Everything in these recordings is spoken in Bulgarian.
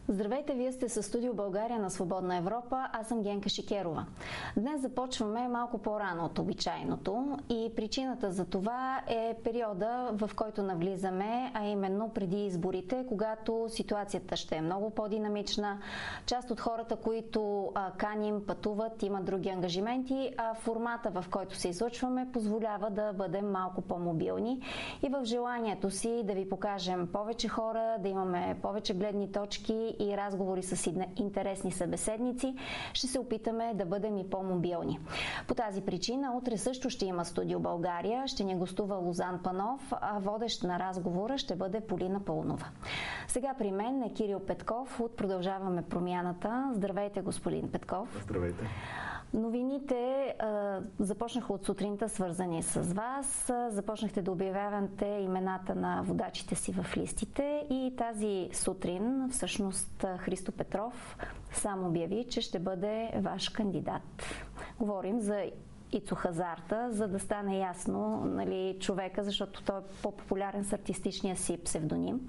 Здравейте, вие сте със Студио България на Свободна Европа, аз съм Генка Шикерова. Днес започваме малко по-рано от обичайното и причината за това е периода, в който навлизаме, а именно преди изборите, когато ситуацията ще е много по-динамична. Част от хората, които каним, пътуват, имат други ангажименти, а формата, в който се излъчваме, позволява да бъдем малко по-мобилни и в желанието си да ви покажем повече хора, да имаме повече гледни точки и разговори с интересни събеседници, ще се опитаме да бъдем и по-мобилни. По тази причина утре също ще има Студио България, ще ни гостува Лозан Панов, а водещ на разговора ще бъде Полина Пълнова. Сега при мен е Кирил Петков от Продължаваме промяната. Здравейте, господин Петков. Здравейте. Новините започнаха от сутринта, свързани с вас. Започнахте да обявявате имената на водачите си в листите и тази сутрин всъщност Христо Петров сам обяви, че ще бъде ваш кандидат. Говорим за Ицо Хазарта, за да стане ясно, нали, човека, защото той е по-популярен с артистичния си псевдоним.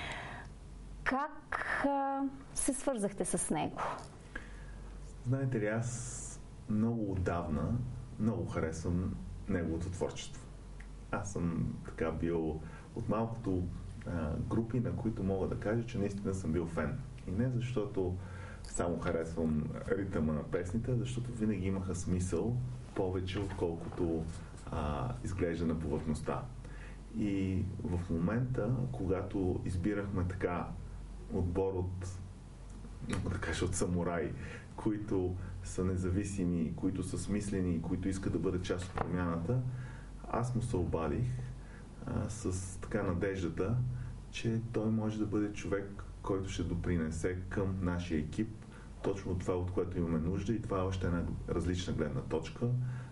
Как се свързахте с него? Знаете ли, аз много отдавна много харесвам неговото творчество. Аз съм така бил от малкото групи, на които мога да кажа, че наистина съм бил фен. И не защото само харесвам ритъма на песните, защото винаги имаха смисъл повече, отколкото изглежда на повърхността. И в момента, когато избирахме така отбор от самураи, които са независими, които са смислени, които искат да бъдат част от промяната, аз му се обадих с така надеждата, че той може да бъде човек, който ще допринесе към нашия екип точно това, от което имаме нужда, и това е още една различна гледна точка.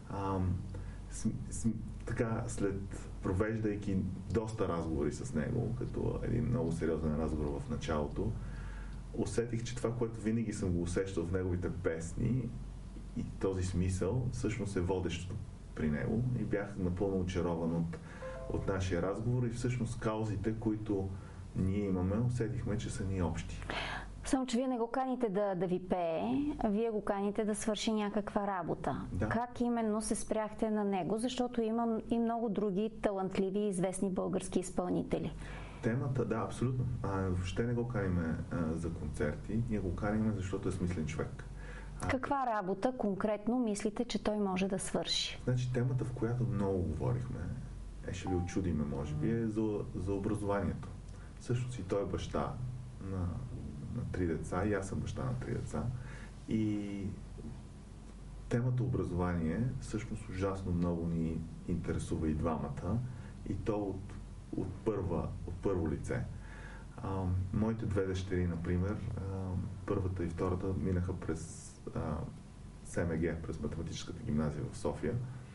Така, след провеждайки доста разговори с него, като един много сериозен разговор в началото, усетих, че това, което винаги съм го усещал в неговите песни и този смисъл, всъщност е водещото при него, и бях напълно очарован от нашия разговор и всъщност каузите, които ние имаме, усетихме, че са ни общи. Само, че вие не го каните да ви пее, а вие го каните да свърши някаква работа. Да. Как именно се спряхте на него? Защото има и много други талантливи и известни български изпълнители. Темата, да, абсолютно. Въобще не го каниме за концерти, ние го каниме, защото е смислен човек. Каква работа конкретно мислите, че той може да свърши? Значи, темата, в която много говорихме, ще ви очудиме, може би, е за образованието. Всъщност и той е баща на 3 деца, и аз съм баща на 3 деца. И темата образование всъщност ужасно много ни интересува и двамата, и то от първо лице. Моите 2 дъщери, например, първата и втората минаха през СМГ, през математическата гимназия в София.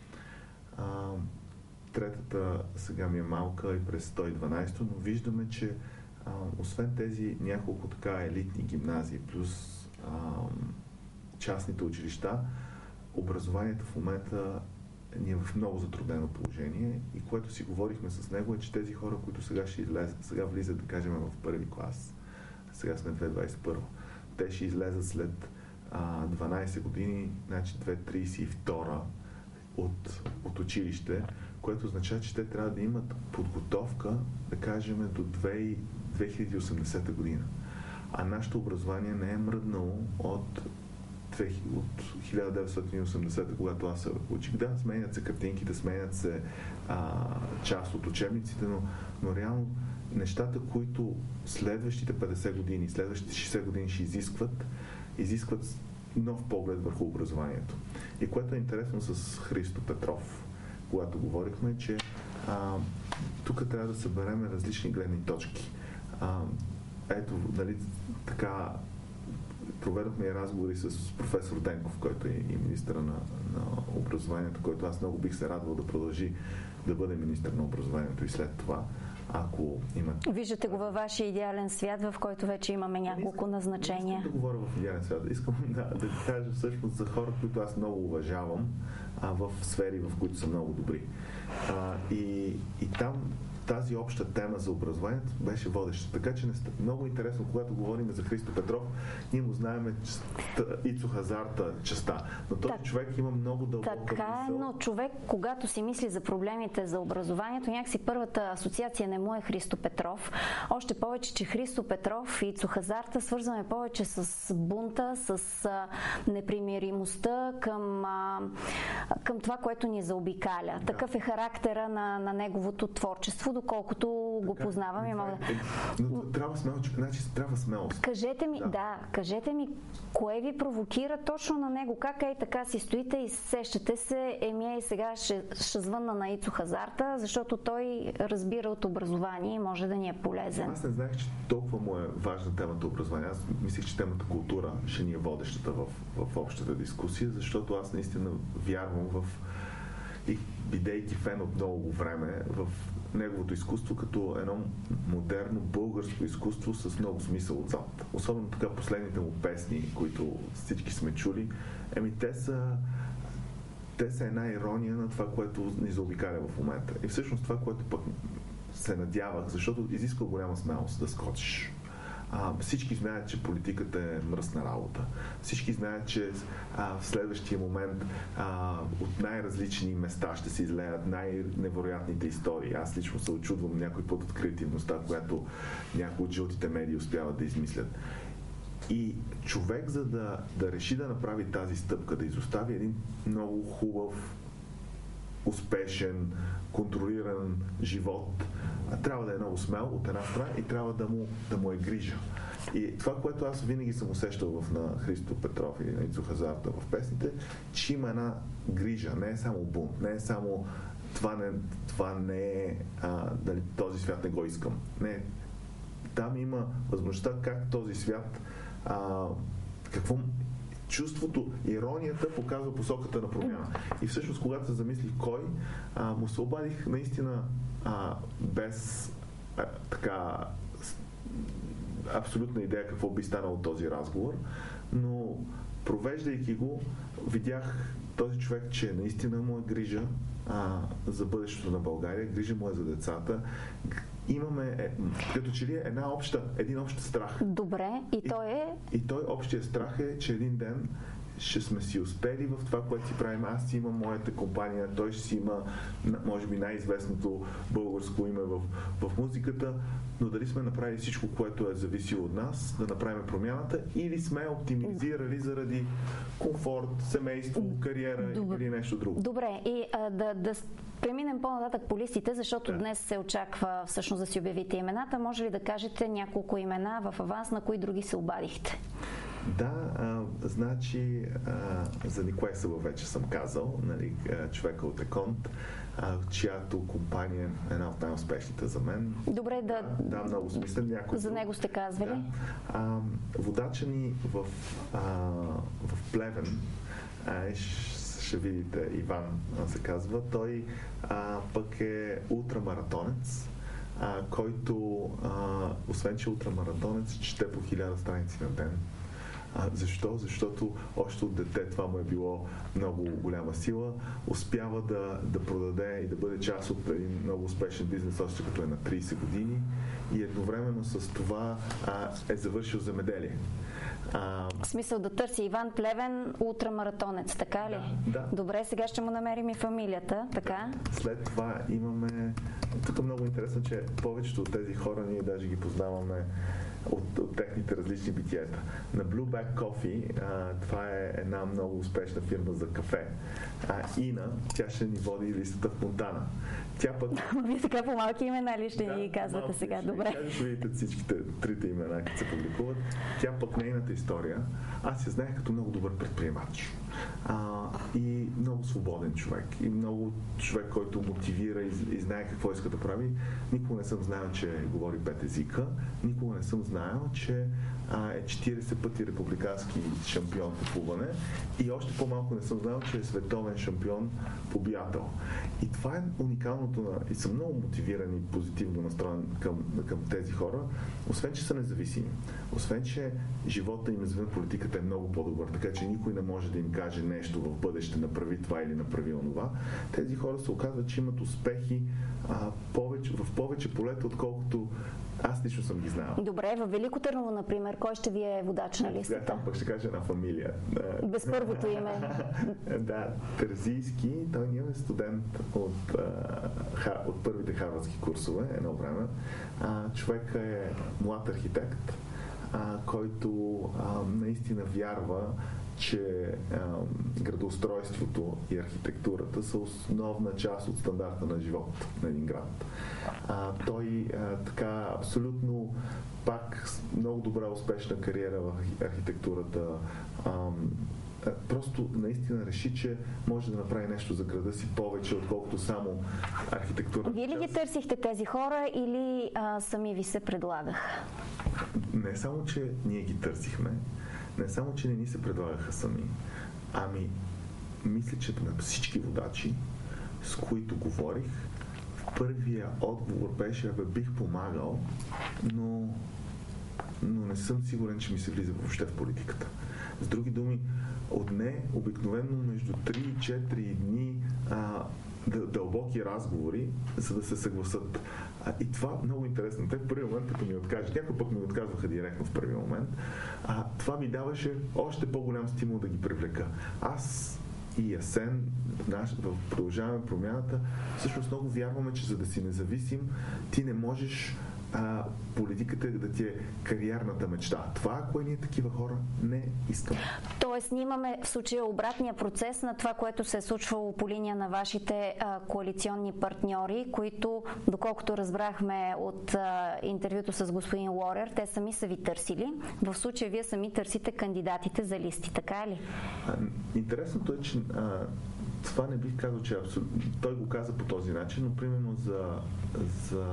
Третата сега ми е малка и през 112, но виждаме, че освен тези няколко така елитни гимназии, плюс частните училища, образованието в момента ни е в много затруднено положение, и което си говорихме с него е, че тези хора, които сега влизат, да кажем, в първи клас, сега сме 2021, те ще излезат след 12 години, значи 2032 от училище, което означава, че те трябва да имат подготовка, да кажем, до 2080 година. А нашето образование не е мръднало от 1980, когато аз се учих. Да, сменят се картинките, сменят се част от учебниците, но реално нещата, които следващите 50 години, следващите 60 години ще изискват нов поглед върху образованието. И което е интересно с Христо Петров, когато говорихме, че тук трябва да съберем различни гледни точки. Ето, нали, така проведохме разговори с професор Денков, който е и министър на образованието, който аз много бих се радвал да продължи да бъде министър на образованието и след това, ако има... Виждате го във вашия идеален свят, в който вече имаме няколко назначения. Не искам да говоря в идеален свят. Искам да кажа всъщност за хора, които аз много уважавам в сфери, в които са много добри. И там тази обща тема за образованието беше водеща. Така че много интересно, когато говорим за Христо Петров, ние му знаем Ицо Хазарта частта, но този човек има много дълбока мисъл. Така е, но човек, когато си мисли за проблемите за образованието, някакси първата асоциация не му е Христо Петров. Още повече, че Христо Петров и Ицо Хазарта свързваме повече с бунта, с непримиримостта към това, което ни заобикаля. Да. Такъв е характера на неговото творчество, доколкото го познавам. Но трябва смелост. Кажете ми, кое ви провокира точно на него? Как така си стоите и сещате се, и сега ще звънна на Ицо Хазарта, защото той разбира от образование и може да ни е полезен. Аз не знаех, че толкова му е важна темата образование. Аз мислих, че темата култура ще ни е водещата в общата дискусия, защото аз наистина вярвам и бидейки фен от много време в неговото изкуство като едно модерно българско изкуство с много смисъл отзад. Особено така последните му песни, които всички сме чули, те са една ирония на това, което ни заобикаля в момента. И всъщност това, което пък се надявах, защото изисква голяма смелост да скочиш. Всички знаят, че политиката е мръсна работа. Всички знаят, че в следващия момент от най-различни места ще се излеят най-невероятните истории. Аз лично се очудвам някой път от креативността, която някои от жълтите медии успяват да измислят. И човек, за да реши да направи тази стъпка, да изостави един много хубав, успешен, контролиран живот, трябва да е много смел от една страна и трябва да му е грижа. И това, което аз винаги съм усещал на Христо Петров или на Ицо Хазарта в песните, че има една грижа, не е само бунт, не е само това не е дали този свят не го искам. Не, там има възможността как този свят какво чувството, иронията показва посоката на промяна. И всъщност, когато се замислих кой, му се обадих наистина без така абсолютна идея какво би станало този разговор, но провеждайки го, видях този човек, че наистина му е грижа за бъдещето на България, грижа му е за децата. Имаме като че ли един общ страх. Добре, И той общия страх е, че един ден ще сме си успели в това, което си правим. Аз си имам моята компания, той ще си има, може би, най-известното българско име в музиката, но дали сме направили всичко, което е зависело от нас, да направим промяната, или сме оптимизирали заради комфорт, семейство, кариера или нещо друго. Добре, и да преминем по-нататък по листите, защото днес се очаква всъщност да си обявите имената. Може ли да кажете няколко имена в аванс, на кои други се обадихте? Да, значи за Николай Събъв вече съм казал, нали, човека от Еконт, чиято компания е една от най-успешните за мен. Добре, да, много смислен. За него сте казвали? Да. Водача ни в Плевен, ще видите, Иван се казва, той пък е ултрамаратонец, който освен че ултрамаратонец, чете по 1000 страници на ден. Защо? Защото още от дете това му е било много голяма сила. Успява да продаде и да бъде част от един много успешен бизнес, още като е на 30 години и едновременно с това е завършил земеделие. В смисъл да търси Иван Плевен, ултрамаратонец, така ли? Да. Добре, сега ще му намерим и фамилията, така? Да. След това имаме... Тук е много интересно, че повечето от тези хора ние даже ги познаваме от техните различни битиета. На Blueback Coffee, това е една много успешна фирма за кафе. Ина, тя ще ни води листата в Монтана. Тя пък... Вие така по малки имена ли ще ни казвате сега? Добре. Ще видите всичките трите имена, като се публикуват. Тя пък нейната история. Аз я знаех като много добър предприемач. И много свободен човек. И много човек, който мотивира и знае какво иска да прави. Никога не съм знаел, че говори 5 езика. Никога не съм знаел, че е 40 пъти републикански шампион по плуване. И още по-малко не съм знаел, че е световен шампион по биатъл. И това е уникалното и съм много мотивиран и позитивно настроен към тези хора, освен че са независими. Освен че живота им извън политиката е много по-добър, така че никой не може да им каже нещо в бъдеще, направи това или направи онова. Тези хора се оказват, че имат успехи в повече полета, отколкото аз лично съм ги знал. Добре, във Велико Търново, например, кой ще ви е водач на листата? Там пък ще кажа една фамилия. Без първото име. Да, Терзийски, той ни е студент от първите харвардски курсове, едно време. Човек е млад архитект, който наистина вярва, че градоустройството и архитектурата са основна част от стандарта на живот на един град. Той така абсолютно пак много добра успешна кариера в архитектурата. Просто наистина реши, че може да направи нещо за града си повече, отколкото само архитектурата. Вие ли ги търсихте тези хора или сами ви се предлагаха? Не само, че ние ги търсихме, не само, че не ни се предлагаха сами, ами мисля, че на всички водачи, с които говорих, първия отговор беше: бих помагал, но не съм сигурен, че ми се влиза въобще в политиката. С други думи, отне обикновено между 3 и 4 дни дълбоки разговори, за да се съгласат. И това много интересно. Те в първи момент, като ми откажат, някой пък ми отказваха директно в първи момент, това ми даваше още по-голям стимул да ги привлека. Аз и Асен, в Продължаваме промяната, всъщност много вярваме, че за да си независим, ти не можеш политиката да ти е кариерната мечта. Това, ако ние такива хора не искаме. Тоест, ние имаме в случая обратния процес на това, което се е случвало по линия на вашите коалиционни партньори, които, доколкото разбрахме от интервюто с господин Лорер, те сами са ви търсили. В случая вие сами търсите кандидатите за листи, така ли? Интересното е, че това не бих казал, че той го каза по този начин, но примерно за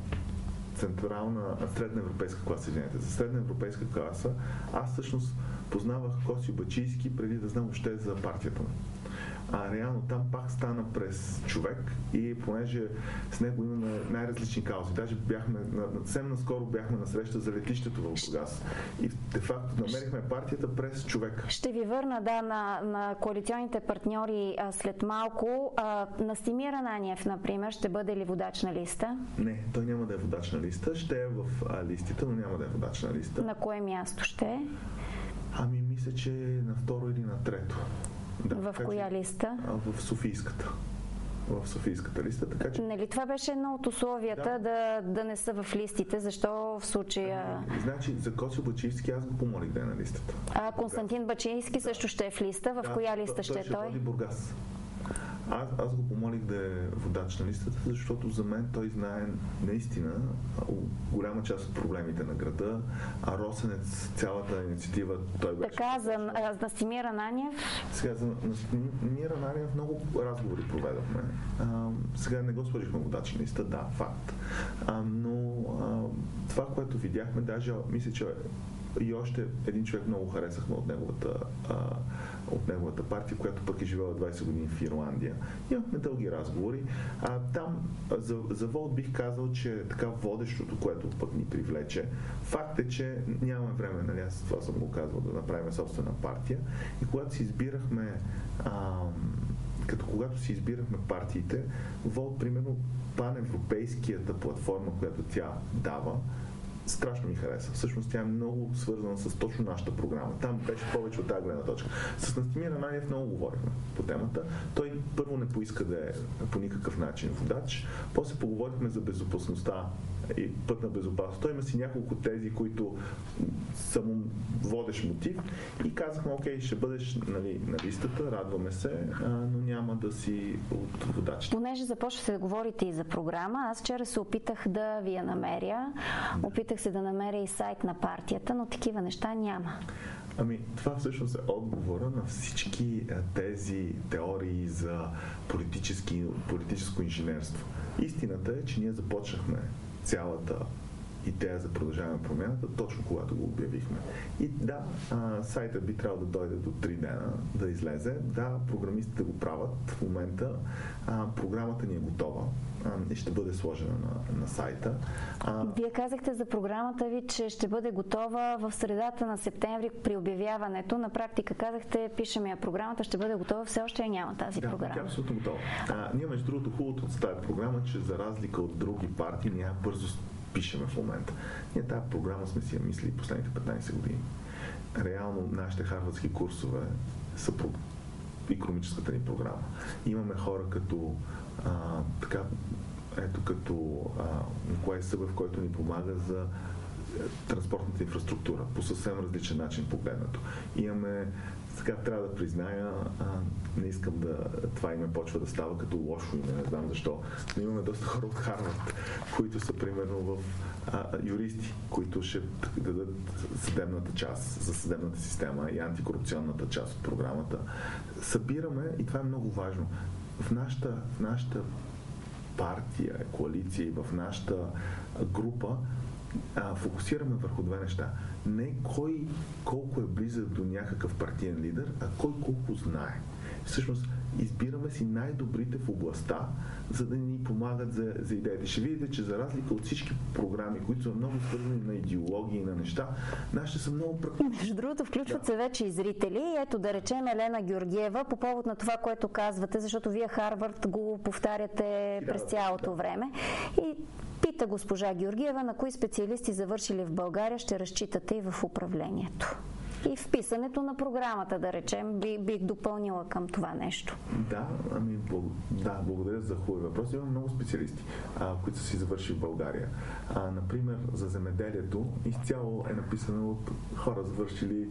средна европейска класа, за средна европейска класа, аз всъщност познавах Косио Бачийски преди да знам още за партията му. Реално там пак стана през човек и понеже с него имаме най-различни каузи. Даже съвсем наскоро бяхме на среща за летището в Бургас и де-факто намерихме партията през човек. Ще ви върна на коалиционните партньори след малко. Настимир Ананиев, например, ще бъде ли водач на листа? Не, той няма да е водач на листа. Ще е в листите, но няма да е водач на листа. На кое място ще е? Мисля, че на второ или на трето. Да, в коя листа? В Софийската. В Софийската листа, така че... Нали това беше едно от условията да не са в листите, защо в случая... Значи за Косио Бачийски аз го помолих да е на листата. Константин Бачийски също ще е в листа. В коя листа ще е той? Той ще води Бургас. Аз го помолих да е водач на листата, защото за мен той знае наистина голяма част от проблемите на града, а Росенец, цялата инициатива, той беше... Така, за Настимир Ананиев? Сега, за Настимир Ананиев много разговори проведохме. Сега не го сложихме водач на листа, да, факт. Но това, което видяхме, даже мисля, че и още един човек много харесахме от неговата партия, която пък е живела 20 години в Ирландия. Имахме дълги разговори. Там за Волт бих казал, че така водещото, което пък ни привлече, факт е, че нямаме време, нали, аз това съм го казвал, да направим собствена партия. И когато си избирахме когато си избирахме партиите, Волт, примерно, паневропейската платформа, която тя дава, страшно ми хареса. Всъщност тя е много свързана с точно нашата програма. Там беше повече от тази гледна точка. С Настимир Ананиев много говорихме по темата. Той първо не поиска да е по никакъв начин водач. После поговорихме за безопасността и пътна безопасност. Той има си няколко тези, които са му водещ мотив и казахме, окей, ще бъдеш, нали, на листата, радваме се, но няма да си от водачите. Понеже започвате да говорите и за програма, аз вчера се опитах да ви я намеря. Опитах се да намеря и сайт на партията, но такива неща няма. Това всъщност е отговора на всички тези теории за политическо инженерство. Истината е, че ние започнахме цялата идея за продължаване на промяната, точно когато го обявихме. И да, сайта би трябвало да дойде до 3 дена да излезе. Да, програмистите го правят в момента. Програмата ни е готова и ще бъде сложена на сайта. Вие казахте за програмата ви, че ще бъде готова в средата на септември при обявяването. На практика казахте, пишем я програмата, ще бъде готова, все още няма тази програма. Да, е абсолютно готова. Ние между другото хубавото от тази програма, че за разлика от други партии, ние бързо пишеме в момента. Ние тази програма сме си я мислили последните 15 години. Реално нашите харвардски курсове са по икономическата ни програма. Имаме хора като като Николай Събев, който ни помага за транспортната инфраструктура по съвсем различен начин погледнато. Имаме, сега трябва да призная, не искам това име почва да става като лошо име, не знам защо, но имаме доста хора от Харвард, които са примерно в юристи, които ще дадат съдебната част за съдебната система и антикорупционната част от програмата. Събираме, и това е много важно, в нашата партия, коалиция и в нашата група фокусираме върху две неща. Не кой колко е близък до някакъв партиен лидер, а кой колко знае. Всъщност, избираме си най-добрите в областта, за да ни помагат за идеите. Ще видите, че за разлика от всички програми, които са много свързани на идеологии и на неща, нашите са много практични. Между другото, включват се вече и зрители. Ето да речем Елена Георгиева, по повод на това, което казвате, защото вие Харвард го повтаряте през цялото време. И пита госпожа Георгиева, на кои специалисти завършили в България ще разчитате и в управлението. И в писането на програмата, да речем, бих допълнила към това нещо. Да, благодаря за хубави въпроси. Имам много специалисти, които са си завършили в България. Например, за земеделието изцяло е написано от хора завършили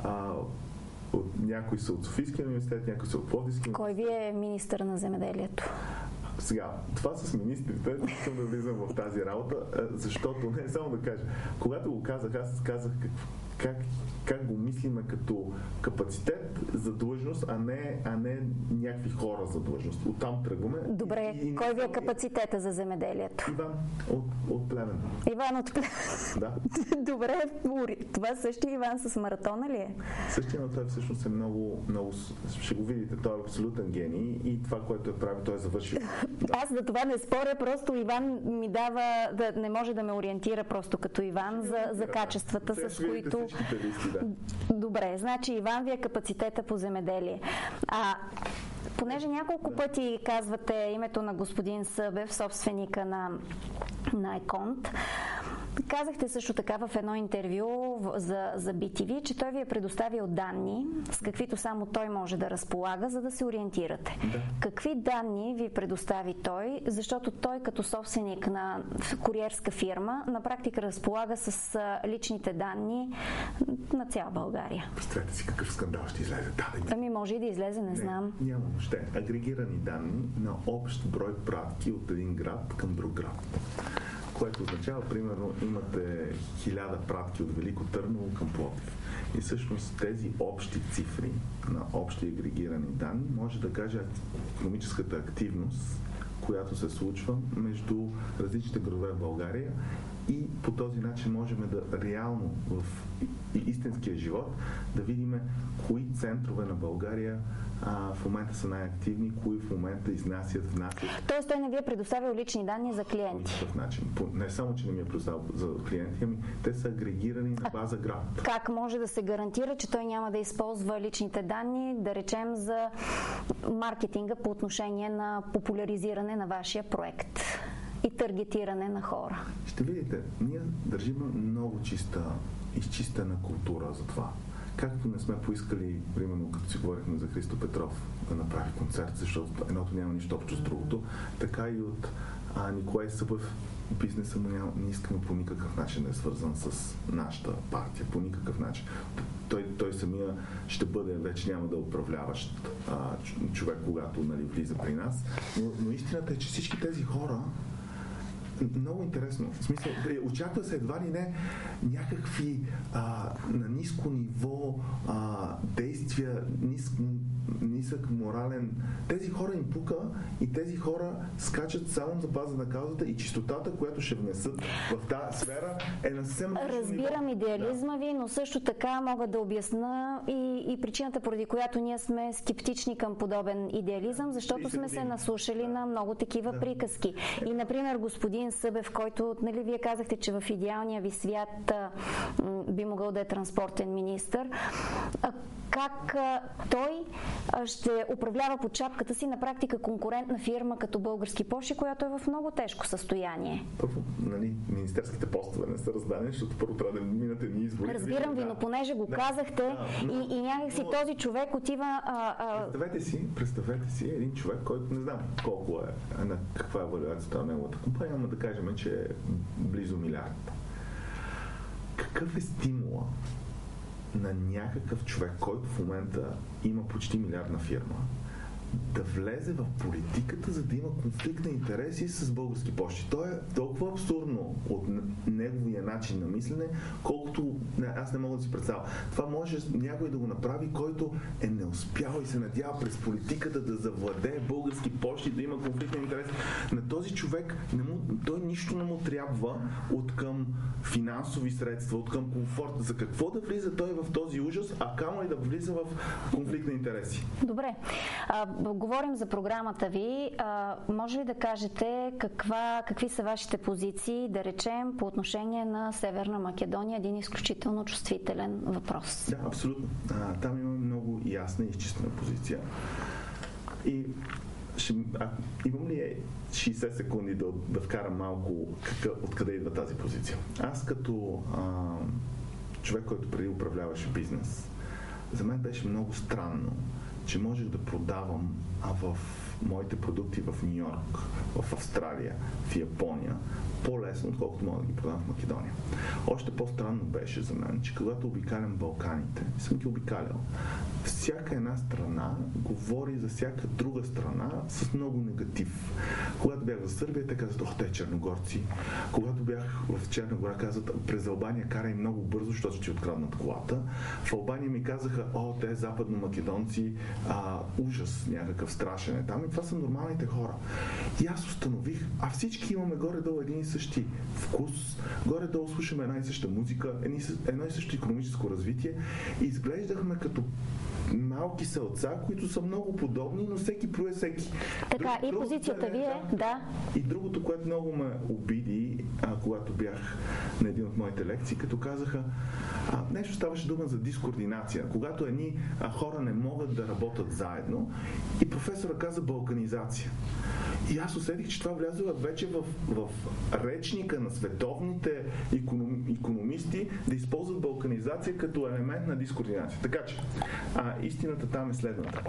някои са от Софийския университет, някои са от Пловдивския университет. Кой ви е министър на земеделието? Сега, това с министрите, не искам да влизам в тази работа, защото, не само да кажа, когато го казах, аз казах как го мислиме като капацитет за длъжност, а не някакви хора за длъжност. Оттам тръгваме. Добре, кой ви е капацитета за земеделието? Иван от Плевен. Иван от Плевен. Да. Добре, това същия Иван с маратона ли е? Същия, но той всъщност е много, ще го видите, той е абсолютен гений и това, което е прави, той е завършил. Да. Аз за това не споря, просто Иван ми дава, не може да ме ориентира просто като Иван за качествата, с които... Добре, значи Иван ви е капацитета по земеделие. Понеже няколко пъти казвате името на господин Събев, собственика на Еконт, казахте също така в едно интервю за BTV, че той ви е предоставил данни, с каквито само той може да разполага, за да се ориентирате. Да. Какви данни ви предостави той? Защото той като собственик на куриерска фирма на практика разполага с личните данни на цяла България. Представете си какъв скандал ще излезе. Може и да излезе, не знам. Няма въобще. Агрегирани данни на общ брой пратки от един град към друг град. Което означава, примерно, имате 1000 пратки от Велико Търново към Пловдив. И всъщност тези общи цифри на общи агрегирани данни може да каже икономическата активност, която се случва между различните градове в България и по този начин можем да реално в истинския живот да видим кои центрове на България в момента са най-активни, кои в момента изнасят, внасят. Тоест той не ви е предоставил лични данни за клиенти? В начин. Не само, че не ми е предоставил за клиенти, те са агрегирани на база град. Как може да се гарантира, че той няма да използва личните данни, да речем, за маркетинга по отношение на популяризиране на вашия проект и таргетиране на хора? Ще видите, ние държим много изчистена култура за това. Както не сме поискали, примерно, като си говорихме за Христо Петров да направи концерт, защото едното няма нищо общо с другото, така и от Николай Събев бизнеса му не искаме по никакъв начин да е свързан с нашата партия, по никакъв начин. Той самия ще бъде, вече няма да управляващ човек, когато влиза при нас, но истината е, че всички тези хора много интересно. В смисъл, очаква се едва ли не някакви на ниско ниво действия, нисък морален. Тези хора им пука и тези хора скачат само за база на каузата и чистотата, която ще внесат в тази сфера е на съвсем различно ниво. Разбирам идеализма ви, но също така мога да обясна и причината, поради която ние сме скептични към подобен идеализъм, защото сме се наслушали на много такива приказки. И, например, господин Събев, който, нали, вие казахте, че в идеалния ви свят би могъл да е транспортен министър, как той ще управлява под шапката си на практика конкурентна фирма като Български пощи, която е в много тежко състояние? Първо, нали, министерските постове не са раздани, защото първо трябва да минат едни избори. Разбирам ви, но понеже го казахте и някакси този човек отива... Представете си един човек, който не знам колко е, на каква е валюацията на неговата компания, но да кажем, че е близо милиард. Какъв е стимула на някакъв човек, който в момента има почти милиардна фирма, да влезе в политиката, за да има конфликт на интереси с Български пощи? То е толкова абсурдно от неговия начин на мислене, колкото аз не мога да си представя. Това може някой да го направи, който е не успял и се надява през политиката да завладее Български пощи, да има конфликт на интереси. На този човек той нищо не му трябва от към финансови средства, от към комфорт. За какво да влиза той в този ужас, а камо и да влиза в конфликт на интереси? Добре. Говорим за програмата ви. Може ли да кажете какви са вашите позиции, да речем, по отношение на Северна Македония? Един изключително чувствителен въпрос. Да, абсолютно. Там има много ясна и изчистена позиция. И имам ли 60 секунди да вкарам малко откъде идва тази позиция? Аз като човек, който преди управляваше бизнес, за мен беше много странно, че можех да продавам в моите продукти в Ню Йорк, в Австралия, в Япония, по-лесно, отколкото мога да ги продам в Македония. Още по-странно беше за мен, че когато обикалям Балканите, съм ги обикалял, всяка една страна говори за всяка друга страна с много негатив. Когато бях в Сърбия, те казват: те черногорци. Когато бях в Черна гора, казват: през Албания карай много бързо, защото ще ти откраднат колата. В Албания ми казаха: те западно-македонци, ужас, някакъв страшен е там. И това са нормалните хора. И аз установих, всички имаме горе-долу един и същи вкус, горе-долу слушаме една и съща музика, едно и също икономическо развитие и изглеждахме като малки селца, които са много подобни, но всеки плюе всеки. Така, и позицията ви е, да. И другото, което много ме обиди, когато бях на един от моите лекции, като казаха, нещо ставаше дума за дискоординация. Когато едни хора не могат да работят заедно и професора каза балканизация. И аз усетих, че това влязва вече в речника на световните икономисти да използват балканизация като елемент на дискоординация. Така че, истината там е следната.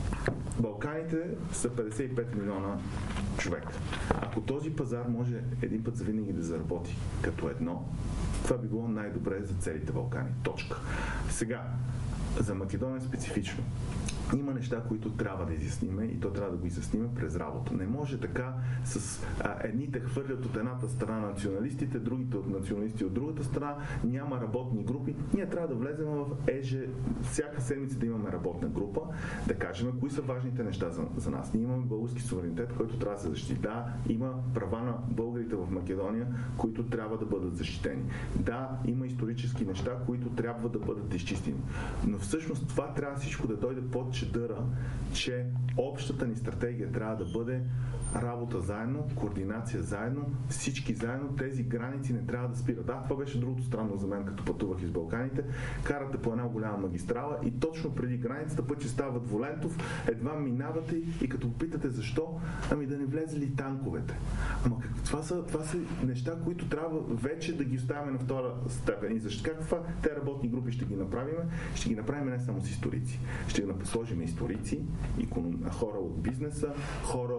Балканите са 55 милиона човека. Ако този пазар може един път завинаги да заработи като едно, това би било най-добре за целите Балкани. Точка. Сега, за Македония специфично. Има неща, които трябва да изясниме и то трябва да го изясниме през работа. Не може така с едните хвърлят от едната страна националистите, другите от националисти от другата страна, няма работни групи. Ние трябва да влезем в всяка седмица да имаме работна група, да кажем кои са важните неща за нас. Ние имаме български суверенитет, който трябва да се защити. Да, има права на българите в Македония, които трябва да бъдат защитени. Да, има исторически неща, които трябва да бъдат изчистени. Но всъщност това трябва всичко да дойде под чедъра, че общата ни стратегия трябва да бъде работа заедно, координация заедно, всички заедно, тези граници не трябва да спират. Това беше другото странно за мен, като пътувах из Балканите. Карате по една голяма магистрала и точно преди границата път, че става двулентов, едва минавате и като попитате защо, да не влезли танковете. Това са неща, които трябва вече да ги оставяме на втора степен. И защо? Как това? Те работни групи ще ги направим? Ще ги направим не само с историци. Ще ги сложим историци, хора от бизнеса, хора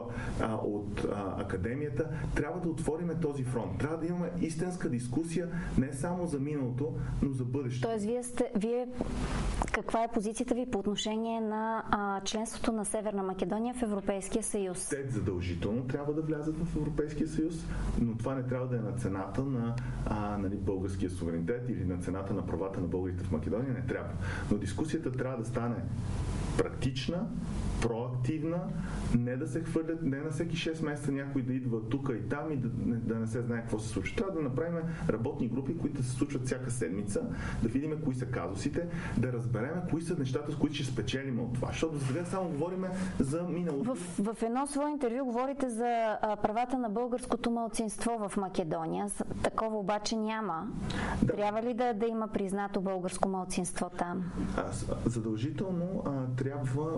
от академията. Трябва да отворим този фронт. Трябва да имаме истинска дискусия не само за миналото, но за бъдещето. Тоест, вие каква е позицията ви по отношение на членството на Северна Македония в Европейския съюз? Те задължително трябва да влязат в Европейския съюз, но това не трябва да е на цената на българския суверенитет или на цената на правата на българите в Македония. Не трябва. Но дискусията трябва да стане практична, проактивна, не да се хвърлят, не на всеки 6 месеца някой да идва тук и там и да не се знае какво се случва. Трябва да направим работни групи, които се случват всяка седмица, да видим кои са казусите, да разберем кои са нещата, с които ще спечелим от това. Защото за сега само говорим за миналото. В едно свое интервю говорите за правата на българското малцинство в Македония. Такова обаче няма. Да. Трябва ли да има признато българско малцинство там? Задължително трябва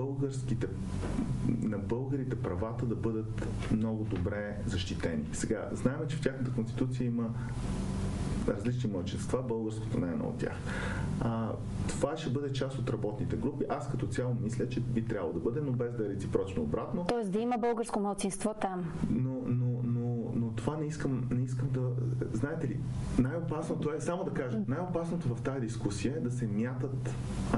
на българите правата да бъдат много добре защитени. Сега, знаем, че в тяхната конституция има различни малцинства, българското не е едно от тях. Това ще бъде част от работните групи. Аз като цяло мисля, че би трябвало да бъде, но без да е реципрочно обратно. Тоест да има българско малцинство там. Но това не искам да... Знаете ли, най-опасното е, само да кажа, най-опасното в тази дискусия е да се мятат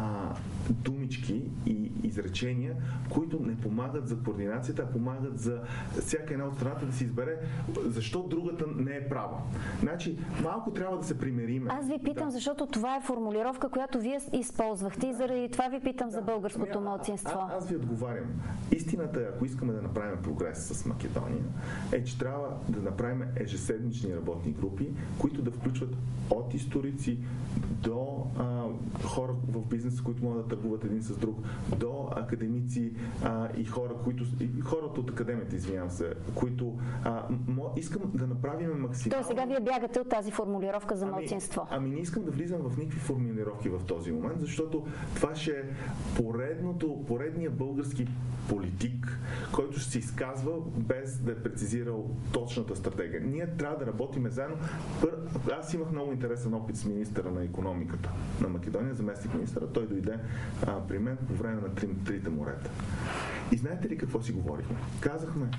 думички и изречения, които не помагат за координацията, а помагат за всяка една от страната да си избере защо другата не е права. Значи, малко трябва да се примериме. Аз ви питам, защото това е формулировка, която вие използвахте и заради това ви питам за българското малцинство. Аз ви отговарям. Истината е, ако искаме да направим прогрес с Македония, е, че трябва да направим ежеседмични работни групи, които да включват от историци до хора в бизнеса, които могат да търгуват един с друг, до академици и хората от академията, извинявам се, които искам да направим максимално... Сега вие бягате от тази формулировка за малцинство. Не искам да влизам в никакви формулировки в този момент, защото това ще е поредния български политик, който ще се изказва без да е прецизирал точната стратегия. Ние трябва да работим заедно. Аз имах много интересен опит с министъра на икономиката на Македония, заместник министъра. Той дойде при мен по време на трите морета. И знаете ли какво си говорихме? Казахме,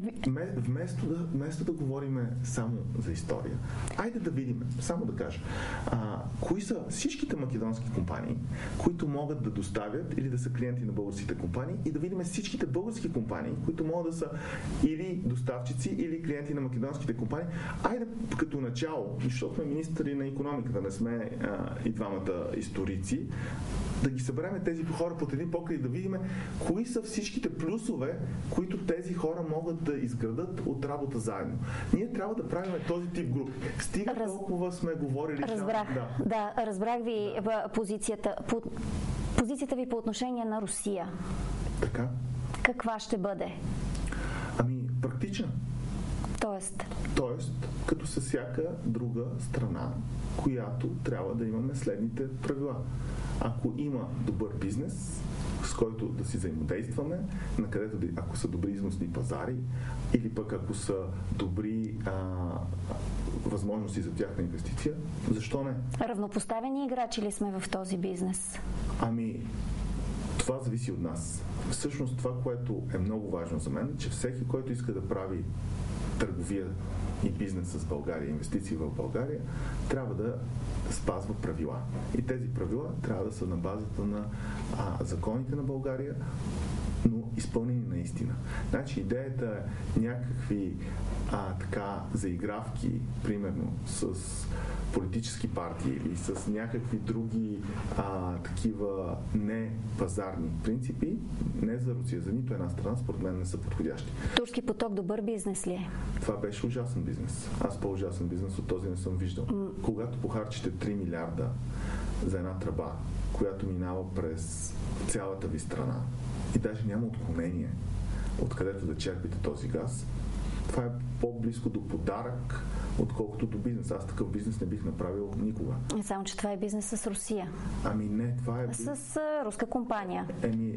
вместо да говорим само за история, айде да видим, само да кажа, кои са всичките македонски компании, които могат да доставят или да са клиенти на българските компании, и да видим всичките български компании, които могат да са или доставчици, или клиенти на македонските компании. Айде като начало, защото сме министри на икономиката, не сме и двамата историци, да ги съберем тези хора под един покрив и да видим кои са всичките плюсове, които тези хора могат да изградат от работа заедно. Ние трябва да правим този тип групи. Стига толкова сме говорили. Разбрах ви позицията. Позицията ви по отношение на Русия. Така. Каква ще бъде? Практична. Тоест, като със всяка друга страна, която трябва да имаме следните правила. Ако има добър бизнес, с който да си взаимодействаме, ако са добри износни пазари, или пък ако са добри възможности за тяхна инвестиция, защо не? Равнопоставени играчи ли сме в този бизнес? Това зависи от нас. Всъщност това, което е много важно за мен, че всеки, който иска да прави търговия и бизнес с България, инвестиции в България, трябва да спазва правила. И тези правила трябва да са на базата на законите на България, но изпълнени наистина. Значи идеята е някакви заигравки, примерно с политически партии или с някакви други такива непазарни принципи, не за Русия, за нито една страна, според мен не са подходящи. Турски поток добър бизнес ли е? Това беше ужасен бизнес. Аз по-ужасен бизнес от този не съм виждал. Когато похарчите 3 милиарда за една тръба, която минава през цялата ви страна и даже няма отклонение откъдето да черпите този газ, това е по-близко до подарък, отколкото до бизнес. Аз такъв бизнес не бих направил никога. Само, че това е бизнес с Русия. Не, това е... С руска компания.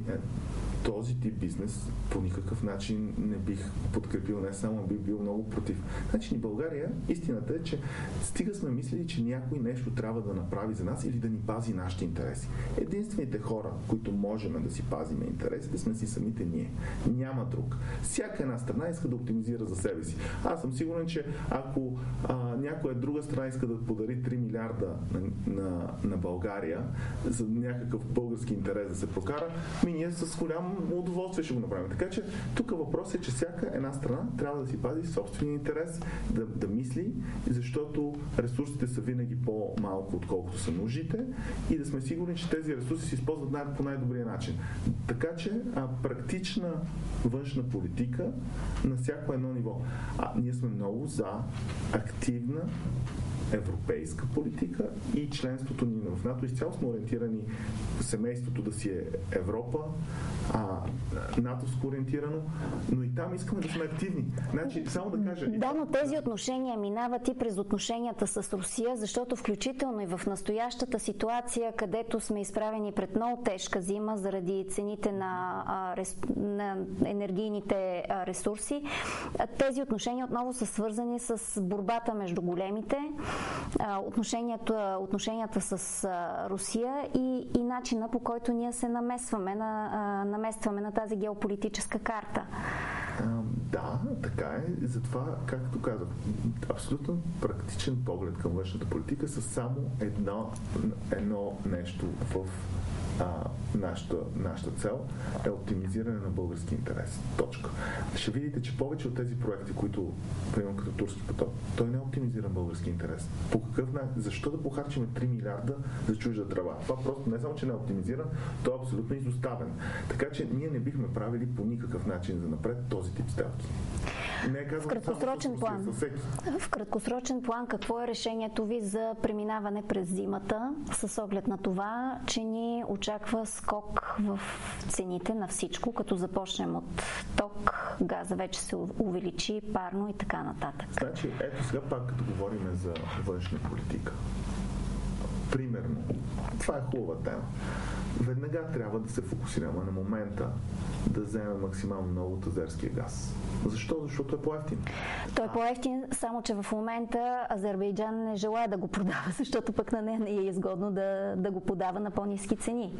Този тип бизнес по никакъв начин не бих подкрепил, не само бих бил много против. Значи, България, истината е, че стига сме мислили, че някой нещо трябва да направи за нас или да ни пази нашите интереси. Единствените хора, които можем да си пазиме интересите, сме си самите ние. Няма друг. Всяка една страна иска да оптимизира за себе си. Аз съм сигурен, че ако някоя друга страна иска да подари 3 милиарда на България за някакъв български интерес да се прокара, ние с голямо нам удоволствие ще го направим. Така че тук въпросът е, че всяка една страна трябва да си пази собствения интерес, да мисли, защото ресурсите са винаги по-малко, отколкото са нуждите и да сме сигурни, че тези ресурси се използват по най-добрия начин. Така че практична външна политика на всяко едно ниво. Ние сме много за активна европейска политика и членството ни в НАТО. Изцяло сме ориентирани семейството да си е Европа, натовско ориентирано, но и там искаме да сме активни. Значи, само да кажа... Да, но тези отношения минават и през отношенията с Русия, защото включително и в настоящата ситуация, където сме изправени пред много тежка зима заради цените на енергийните ресурси, тези отношения отново са свързани с борбата между големите, отношенията с Русия и начина, по който ние се наместваме на тази геополитическа карта. Да, така е. Затова, както казах, абсолютно практичен поглед към външната политика са само едно нещо в нашата цел е оптимизиране на български интерес. Точка. Ще видите, че повече от тези проекти, които приемам като Турски поток, той не е оптимизиран български интерес. По какъв начин? Защо да похарчим 3 милиарда за чужда тръба? Това просто не само, че не е оптимизиран, той е абсолютно изоставен. Така че ние не бихме правили по никакъв начин за напред този тип сделки. В краткосрочен план, какво е решението ви за преминаване през зимата с оглед на това, че ни очаква скок в цените на всичко, като започнем от ток, газа вече се увеличи, парно и така нататък? Значи, ето сега пак като говорим за външна политика. Примерно, това е хубава тема. Веднага трябва да се фокусираме на момента да вземем максимално много от азерския газ. Защо? Защото е по-евтин. Той е по-евтин, само че в момента Азербайджан не желая да го продава, защото пък на нея не е изгодно да го подава на по-ниски цени.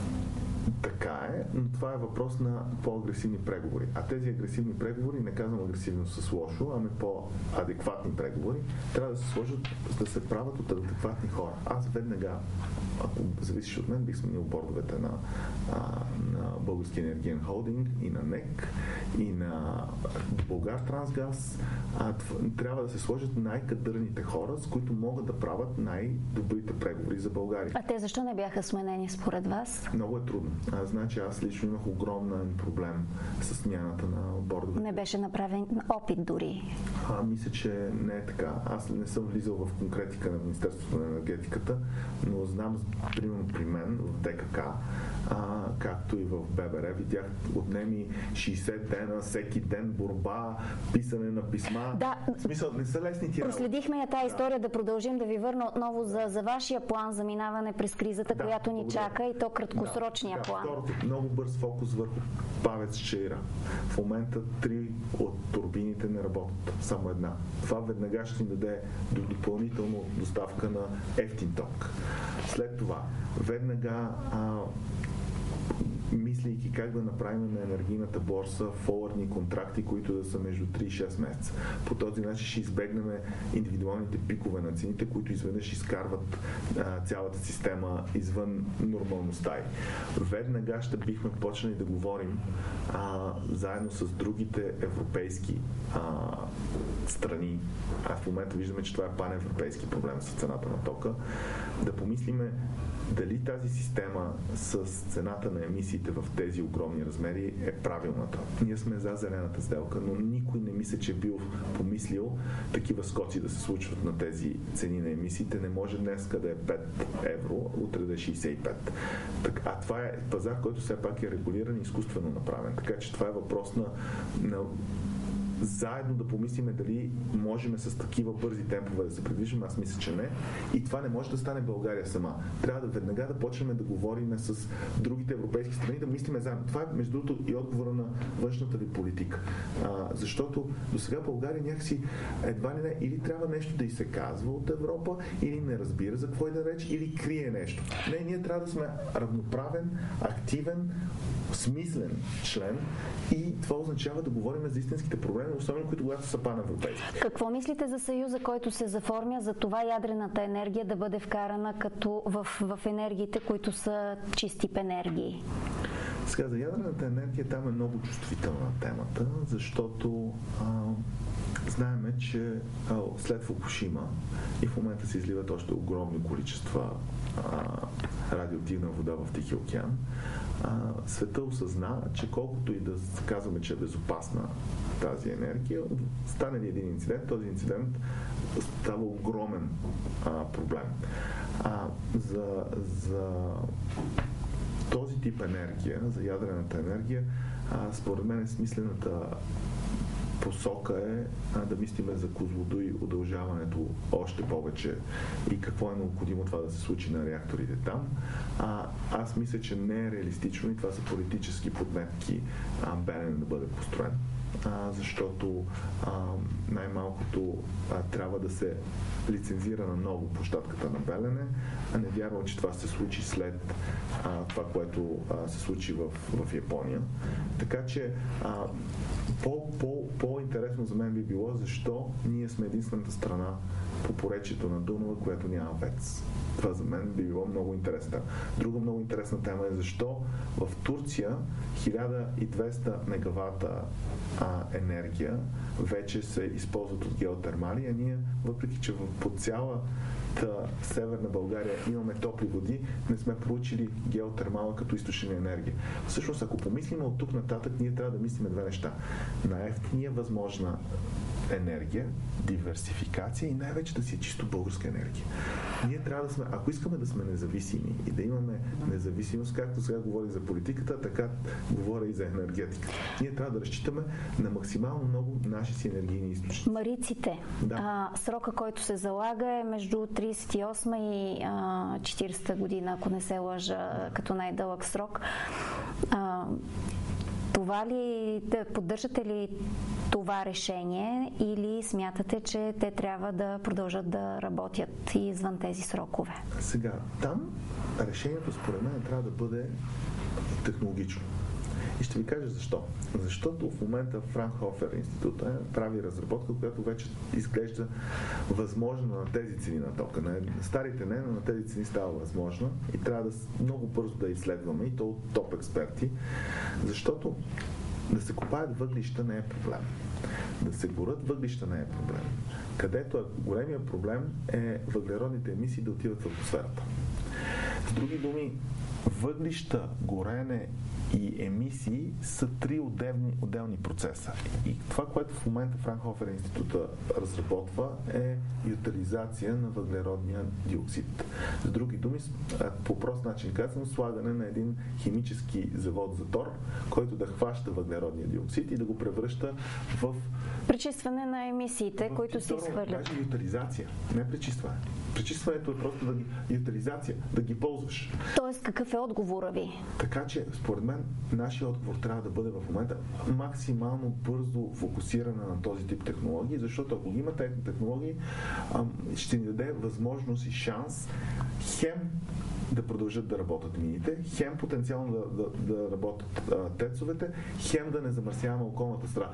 Така е, но това е въпрос на по-агресивни преговори. А тези агресивни преговори, не казвам агресивно с лошо, ами по-адекватни преговори, трябва да се сложат, да се правят от адекватни хора. Аз веднага, ако зависиш от мен, бих сменил бордовете на Български енергиен холдинг и на НЕК и на Булгартрансгаз. Трябва да се сложат най-кадърните хора, с които могат да правят най-добрите преговори за България. А те защо не бяха сменени според вас? Много е трудно. Значи аз лично имах огромен проблем с смяната на бордовете. Не беше направен опит дори? Мисля, че не е така. Аз не съм влизал в конкретика на Министерството на енергетиката, но знам, примерно при мен в ДКК, както и в ББР, видях отнеми 60 дена, всеки ден борба, писане на писма. Да. В смисъл, не са лесни тия. Проследихме я тази история, да продължим да ви върна отново за вашия план за минаване през кризата, която ни чака, и то краткосрочния план. Второто, много бърз фокус върху ПАВЕЦ Чаира. В момента 3 от турбините не работят, само една. Това веднага ще ни даде допълнително доставка на евтин ток. След това, веднага мислейки как да направим на енергийната борса форвардни контракти, които да са между 3 и 6 месеца. По този начин ще избегнем индивидуалните пикове на цените, които изведнъж изкарват цялата система извън нормалността. Веднага ще бихме почнали да говорим заедно с другите европейски страни. В момента виждаме, че това е паневропейски проблем с цената на тока. Да помислиме дали тази система с цената на емисиите в тези огромни размери е правилната. Ние сме за зелената сделка, но никой не мисля, че е бил помислил такива скоци да се случват на тези цени на емисиите. Не може днес да е 5 евро, утре да е 65. А това е пазар, който все пак е регулиран и изкуствено направен. Така че това е въпрос на заедно да помислиме дали можем с такива бързи темпове да се придвижим. Аз мисля, че не. И това не може да стане България сама. Трябва да веднага да почнем да говорим с другите европейски страни, да мислиме заедно. Това е, между другото, и отговора на външната ви политика. Защото до сега България някакси едва ли не или трябва нещо да й се казва от Европа, или не разбира за какво и да реч, или крие нещо. Не, ние трябва да сме равноправен, активен, смислен член и това означава да говорим за истинските проблеми, особено които когато са паневропейски. Какво мислите за съюза, който се заформя за това ядрената енергия да бъде вкарана като в енергиите, които са чисти енергии? Сега, за ядрената енергия там е много чувствителна темата, защото знаеме, че след Фукушима и в момента се изливат още огромни количества радиоактивна вода в Тихия океан. Света осъзна, че колкото и да казваме, че е безопасна тази енергия, стане ли един инцидент, този инцидент става огромен проблем. За този тип енергия, за ядрената енергия, според мен смислената посока е да мислиме за Козлодуй, удължаването още повече и какво е необходимо това да се случи на реакторите там. Аз мисля, че не е реалистично и това са политически подметки Белене да бъде построен, защото най-малкото трябва да се лицензира на ново площадката на Белене, а не вярвам, че това се случи след това, което се случи в Япония. Така че по-интересно за мен би било защо ние сме единствената страна по поречието на Дунава, която няма ВЕЦ. Това за мен би било много интересно. Друга много интересна тема е защо в Турция 1200 мегавата енергия вече се използват от геотермали, а ние, въпреки че по цялата северна България имаме топли води, не сме проучили геотермала като източник на енергия. Всъщност, ако помислим от тук нататък, ние трябва да мислим две неща. Най-евтиния възможна енергия, диверсификация и най-вече да си е чисто българска енергия. Ние трябва да сме, ако искаме да сме независими и да имаме независимост, както сега говорих за политиката, така говоря и за енергетика. Ние трябва да разчитаме на максимално много наши си енергийни източници. Мариците. Да. Срока, който се залага е между 38 и 40 година, ако не се лъжа, като най-дълъг срок. Това ли, поддържате ли това решение или смятате, че те трябва да продължат да работят и извън тези срокове? Сега, там решението според мен трябва да бъде технологично. И ще ви кажа защо. Защото в момента Франкхофер института прави разработка, която вече изглежда възможно на тези цени на тока. На старите не, но на тези цени става възможно и трябва много бързо да изследваме, и то от топ експерти, защото да се копаят въглища не е проблем. Да се горят въглища не е проблем. Където големия проблем е въглеродните емисии да отиват в атмосферата. С други думи, въглища, горене и емисии са три отделни процеса. И това, което в момента Франкхофер института разработва, е ютилизация на въглеродния диоксид. С други думи, по прост начин казвам, слагане на един химически завод за тор, който да хваща въглеродния диоксид и да го превръща в пречистване на емисиите, които се изхвърлят. Даже ютилизация, не пречистване. Пречистването е просто ютилизация, да ги ползваш. Тоест, какъв е отговора ви? Така че, според мен, нашия отговор трябва да бъде в момента максимално бързо фокусиране на този тип технологии, защото ако има технологии, ще ни даде възможност и шанс хем да продължат да работят мините, хем потенциално да работят тецовете, хем да не замърсяваме околната среда.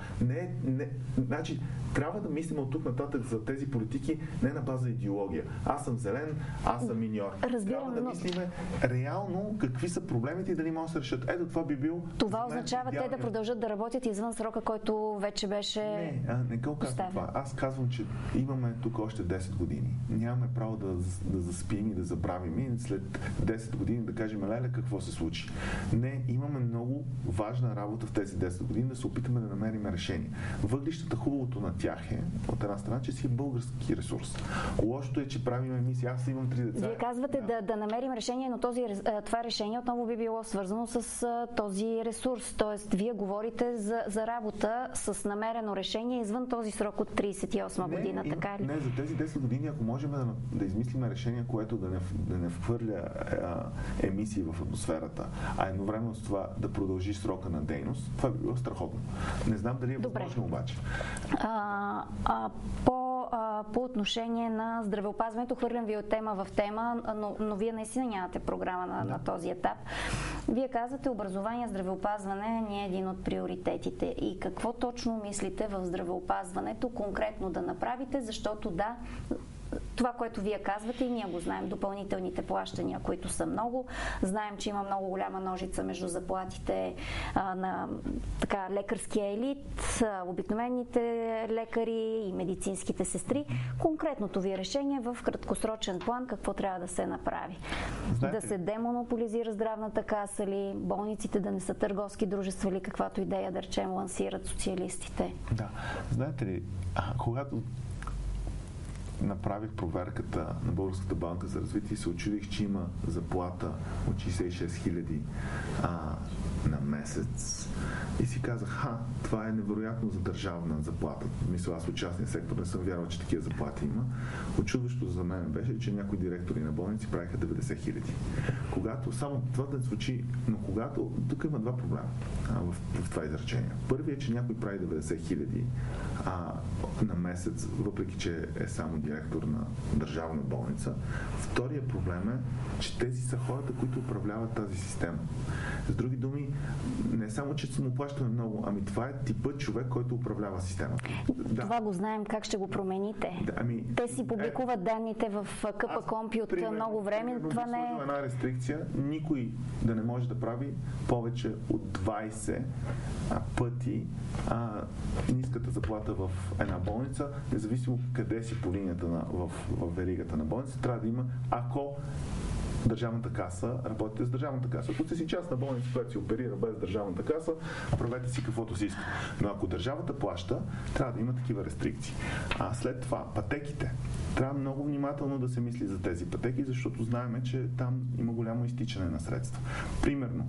Значи, трябва да мислим от тук нататък за тези политики не на база идеология. Аз съм зелен, аз съм миньор. Трябва да мислиме реално какви са проблемите и дали могат да се решат. Ето това би бил... Това означава те да продължат да работят извън срока, който вече беше... Не го казвам това. Аз казвам, че имаме тук още 10 години. Нямаме право да заспим и да забравим и след 10 години да кажем, леле, какво се случи. Не, имаме много важна работа в тези 10 години да се опитаме да намерим решение. Въглищата, хубавото на тях е, от една страна, че си е български ресурс. Лошото е, че правим емисии. Аз имам 3 деца. Вие казвате да намерим решение, но това решение отново би било свързано с този ресурс. Тоест, вие говорите за работа с намерено решение извън този срок от 38 година, така ли? Не, за тези 10 години, ако можем да измислим решение, което да не вхвърля емисии в атмосферата, а едновременно с това да продължи срока на дейност, това би било страхотно. Не знам дали е възможно обаче. По отношение на здравеопазването, хвърлям ви от тема в тема, но вие наистина нямате програма на този етап. Вие казвате, образование, здравеопазване не е един от приоритетите. И какво точно мислите в здравеопазването конкретно да направите, защото това, което вие казвате, и ние го знаем, допълнителните плащания, които са много. Знаем, че има много голяма ножица между заплатите на лекарския елит, обикновените лекари и медицинските сестри. Конкретното ви решение в краткосрочен план какво трябва да се направи? Да се демонополизира здравната каса ли, болниците да не са търговски дружества ли, каквато идея, да речем, лансират социалистите? Да. Знаете ли, когато направих проверката на Българската банка за развитие и се учудих, че има заплата от 66 хиляди на месец и си казах, това е невероятно за държавна заплата. Мисля, аз от частния сектор не съм вярвал, че такива заплати има. Очудващото за мен беше, че някои директори на болници правиха 90 хиляди. Когато, само това да звучи, но когато, тук има два проблема в това изречение. Първият е, че някой прави 90 хиляди на месец, въпреки че е само директор на държавна болница. Втория проблем е, че тези са хората, които управляват тази система. С други думи, не само, че му плащаме много, ами това е типът човек, който управлява системата. Да. Това го знаем. Как ще го промените? Те си публикуват данните в КПКОНПИ от много време. Това не е една рестрикция. Никой да не може да прави повече от 20 пъти ниската заплата в една болница, независимо къде си по линията в веригата на болница, трябва да има, ако държавната каса, работите с държавната каса. Ако сте си част на болница, която си оперира без държавната каса, правете си каквото си иска. Но ако държавата плаща, трябва да има такива рестрикции. След това, пътеките. Трябва много внимателно да се мисли за тези пътеки, защото знаем, че там има голямо изтичане на средства. Примерно,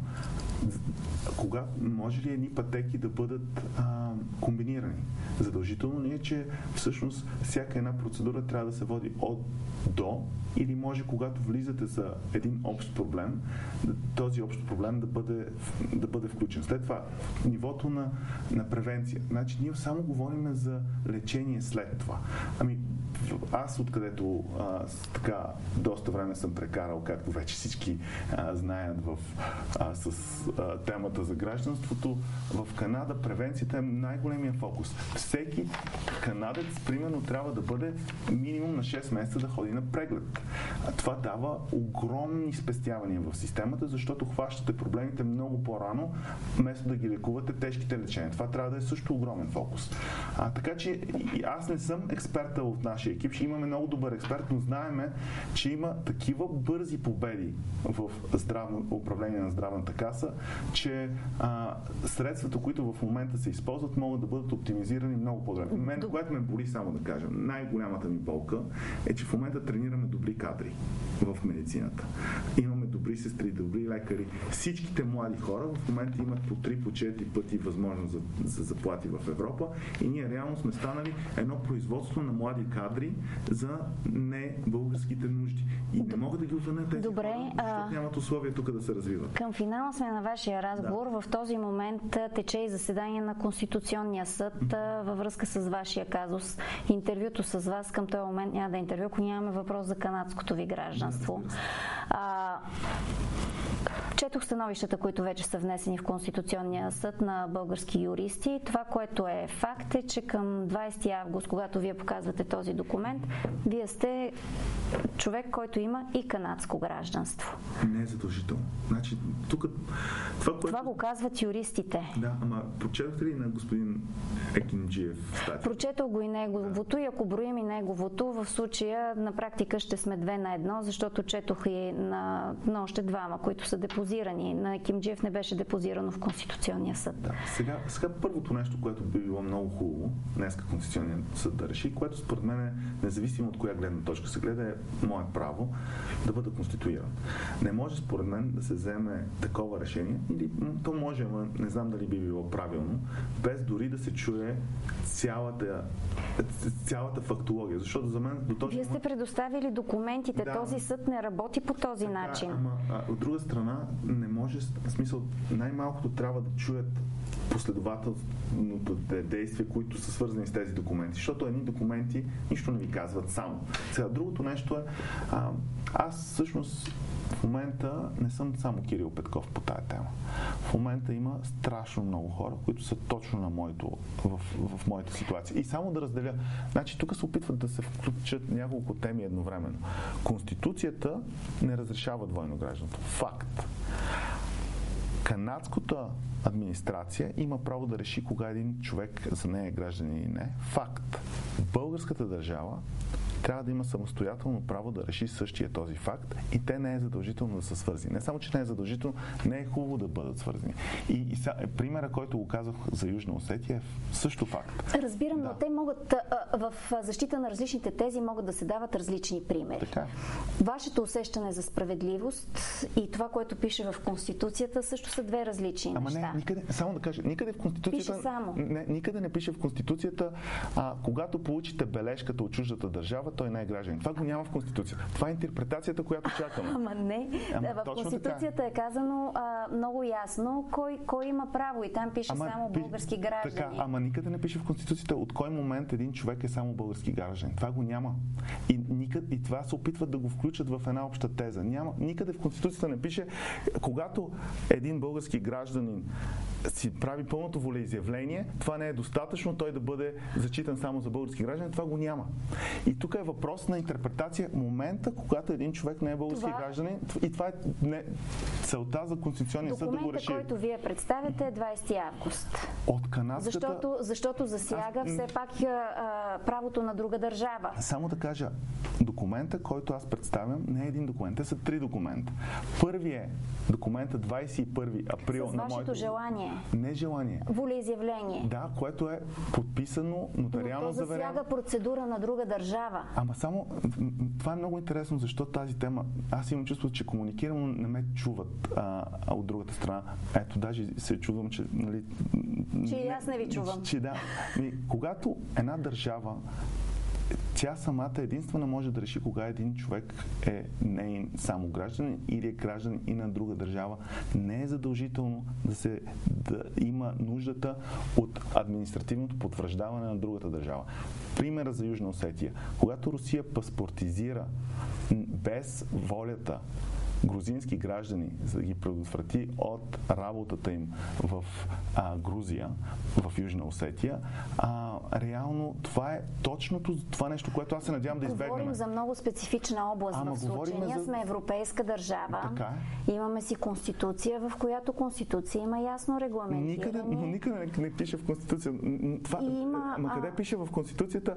може ли едни пътеки да бъдат комбинирани? Задължително ли е, че всъщност всяка една процедура трябва да се води от до, или може, когато влизате за един общ проблем, този общ проблем да бъде включен. След това, нивото на превенция. Значи, ние само говорим за лечение след това. Аз, откъдето доста време съм прекарал, както вече всички знаят с темата за гражданството, в Канада превенцията е най-големия фокус. Всеки канадец, примерно, трябва да бъде минимум на 6 месеца да ходи на преглед. Това дава огромни спестявания в системата, защото хващате проблемите много по-рано, вместо да ги лекувате тежките лечения. Това трябва да е също огромен фокус. Така че аз не съм експерта от нашия екип, ще имаме много добър експерт, но знаеме, че има такива бързи победи в управление на здравната каса, че средствата, които в момента се използват, могат да бъдат оптимизирани много по-добре. Мен, което ме боли, само да кажа, най-голямата ми болка е, че в момента тренираме добри кадри в медицината. Имаме добри сестри, добри лекари. Всичките млади хора в момента имат по 3-4 пъти възможност за заплати в Европа и ние реално сме станали едно производство на млади кадри за не българските нужди. И не могат да ги оценят тези хора, защото нямат условия тук да се развиват. Към финала сме на вашия разговор. Да. В този момент тече и заседание на Конституционния съд във връзка с вашия казус. Интервюто с вас към този момент няма да е интервю, ако нямаме въпрос за канадското ви гражданство. Четох становищата, които вече са внесени в Конституционния съд на български юристи. Това, което е факт, е, че към 20 август, когато вие показвате този документ, вие сте човек, който има и канадско гражданство. Не е задължително. Значи, тук това го казват юристите. Да, ама прочетохте ли на господин Екинджиев статия? Прочетох го и неговото, и ако броим и неговото, в случая на практика ще сме 2 на 1, защото четох и на още двама, които са депозирани. На Екинджиев не беше депозирано в Конституционния съд. Да. Сега първото нещо, което би било много хубаво днеска Конституционният съд да реши, което според мен е, независимо от коя гледна точка се гледа, е мое право да бъда конституиран. Не може според мен да се вземе такова решение, или то може, но не знам дали би било правилно, без дори да се чуе цялата фактология. Защото за мен до този Вие сте предоставили документите, да, този съд не работи по този начин. Ама от друга страна не може, в смисъл, най-малкото трябва да чуят последователното действия, които са свързани с тези документи. Защото едни документи нищо не ви казват само. Сега, другото нещо е, аз всъщност в момента не съм само Кирил Петков по тая тема. В момента има страшно много хора, които са точно на в моята ситуация. И само да разделя. Значи тук се опитват да се включат няколко теми едновременно. Конституцията не разрешава двойно гражданство. Факт. Канадската администрация има право да реши кога един човек за нея е гражданин или не. Факт. Българската държава трябва да има самостоятелно право да реши същия този факт и те не е задължително да са свързани. Не само, че не е задължително, не е хубаво да бъдат свързани. И примера, който го казах за Южна Осетия е също факт. Разбирам, но те могат в защита на различните тези могат да се дават различни примери. Така. Вашето усещане за справедливост и това, което пише в Конституцията, също са две различни неща. Не, никъде, само да кажа, никъде в Конституцията... Пише само. Никъде не пише в Конституцията, когато получите бележката от чуждата държава, той не е гражданин. Това го няма в Конституцията. Това е интерпретацията, която чакаме. Ама не. В Конституцията така е казано много ясно кой има право и там пише само български граждани. Така, ама никъде не пише в Конституцията от кой момент един човек е само български гражданин. Това го няма. И това се опитват да го включат в една обща теза. Няма. Никъде в Конституцията не пише, когато един български гражданин си прави пълното волеизявление, това не е достатъчно той да бъде зачитан само за български гражданин. Това го няма. И тук е въпрос на интерпретация момента, когато един човек не е български гражданин, и това е целта за Конституционния съд да го реши. Документът, който вие представяте, е 20 август. От канадската... Защото засяга все пак правото на друга държава. Само да кажа, документа, който аз представям, не е един документ, те са 3 документа. Първият е документа 21 април с вашето желание. Не желание. Волеизявление. Да, което е подписано, нотариално заверено. Но то засяга процедура на друга държава. Ама само, това е много интересно, защото тази тема, аз имам чувство, че комуникирам, но не ме чуват от другата страна. Ето, даже се чувам, че... Нали, че и аз не ви чувам. Да. Когато една държава, тя самата единствена може да реши кога един човек е не само гражданин или е гражданин и на друга държава. Не е задължително да има нуждата от административното потвърждаване на другата държава. Примера за Южна Осетия. Когато Русия паспортизира без волята грузински граждани, за да ги предотврати от работата им в Грузия, в Южна Осетия, реално това е точното това нещо, което аз се надявам да избегнем. Говорим за много специфична област в случая. Ние сме европейска държава. Така е. Имаме си конституция, в която конституция има ясно регламентиране. Никъде не пише в конституция. Къде пише в конституцията?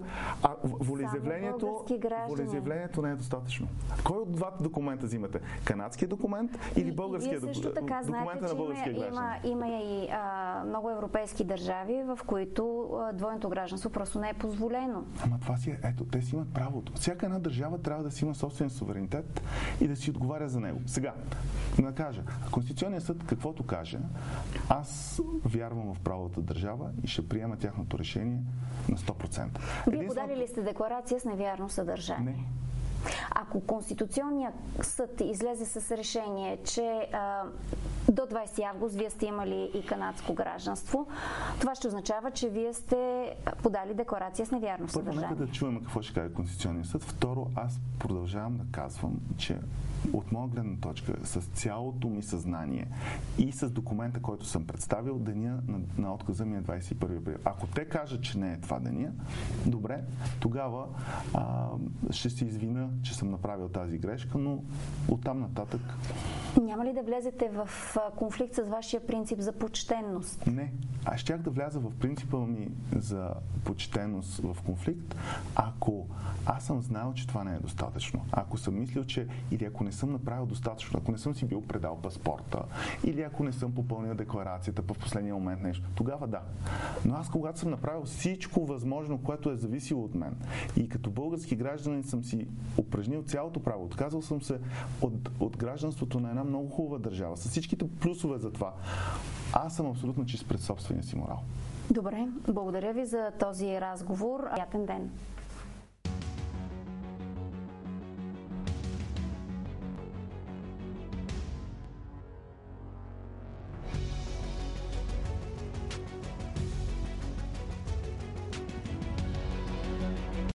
Волеизявлението не е достатъчно. Кой от двата документа взимате? Канадския документ или българския документ? Също така знаете, че има и много европейски държави, в които двойното гражданство просто не е позволено. Ама това си ето, те си имат правото. Всяка една държава трябва да си има собствен суверенитет и да си отговаря за него. Сега, да кажа, Конституционният съд каквото каже, аз вярвам в правовата държава и ще приема тяхното решение на 100%. Вие подали ли сте декларация с невярно съдържание? Не. Ако Конституционният съд излезе с решение, че до 20 август вие сте имали и канадско гражданство, това ще означава, че вие сте подали декларация с невярно съдържание. Първо, нека да чуем какво ще каже Конституционният съд. Второ, аз продължавам да казвам, че от моя гледна точка, с цялото ми съзнание и с документа, който съм представил, деня на отказа ми е 21 април. Ако те кажат, че не е това деня, добре, тогава ще се извина, че съм направил тази грешка, но оттам нататък... Няма ли да влезете в конфликт с вашия принцип за почтенност? Не. Аз щях да вляза в принципа ми за почтенност в конфликт, ако аз съм знал, че това не е достатъчно. Ако съм мислил, че или ако не съм направил достатъчно, ако не съм си бил предал паспорта, или ако не съм попълнил декларацията в последния момент нещо, тогава да. Но аз когато съм направил всичко възможно, което е зависело от мен и като български гражданин съм си упражнил цялото право, отказал съм се от гражданството на една много хубава държава, с всичките плюсове за това, аз съм абсолютно чист пред собствения си морал. Добре, благодаря ви за този разговор. Приятен ден!